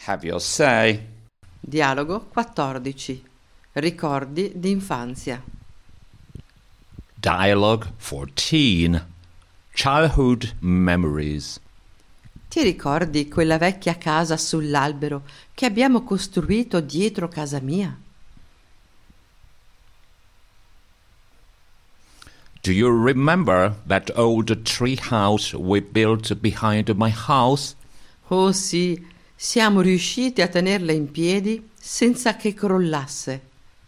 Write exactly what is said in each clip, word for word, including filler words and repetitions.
Have your say. Dialogo quattordici. Ricordi d'infanzia. Dialogue fourteen. Childhood memories. Ti ricordi quella vecchia casa sull'albero che abbiamo costruito dietro casa mia? Do you remember that old tree house we built behind my house? Oh sì, siamo riusciti a tenerla in piedi senza che crollasse.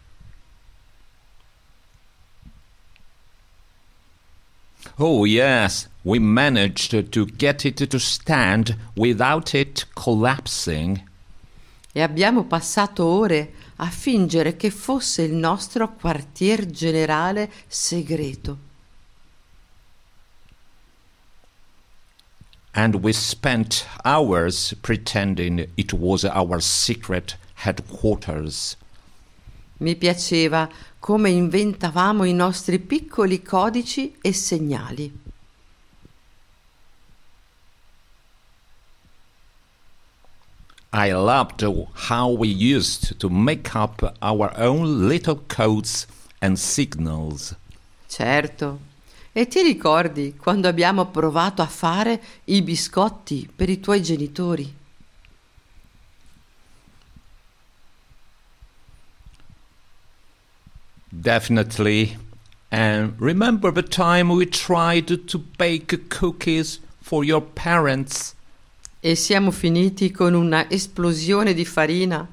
Oh yes, we managed to get it to stand without it collapsing. E abbiamo passato ore a fingere che fosse il nostro quartier generale segreto. And we spent hours pretending it was our secret headquarters. Mi piaceva come inventavamo i nostri piccoli codici e segnali. I loved how we used to make up our own little codes and signals. Certo. E ti ricordi quando abbiamo provato a fare i biscotti per i tuoi genitori? Definitely. And remember the time we tried to bake cookies for your parents? E siamo finiti con una esplosione di farina?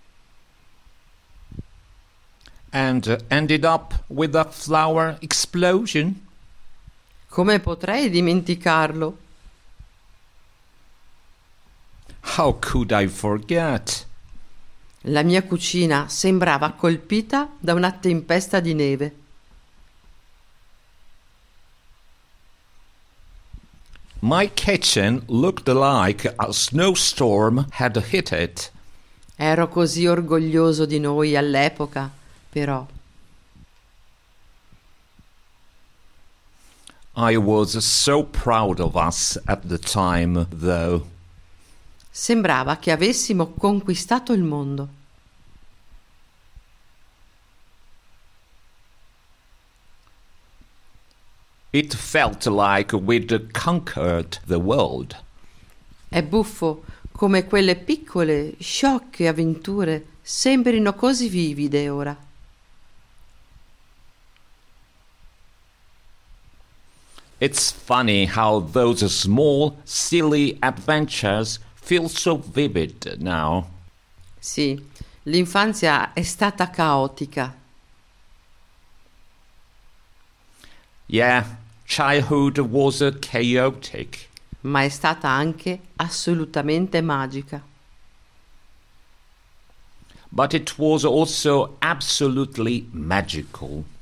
And ended up with a flour explosion? Come potrei dimenticarlo? How could I forget? La mia cucina sembrava colpita da una tempesta di neve. My kitchen looked like a snowstorm had hit it. Ero così orgoglioso di noi all'epoca, però. I was so proud of us at the time, though. Sembrava che avessimo conquistato il mondo. It felt like we'd conquered the world. È buffo come quelle piccole, sciocche avventure sembrino così vivide ora. It's funny how those small, silly adventures feel so vivid now. Sì, l'infanzia è stata caotica. Yeah, childhood was uh, chaotic. Ma è stata anche assolutamente magica. But it was also absolutely magical.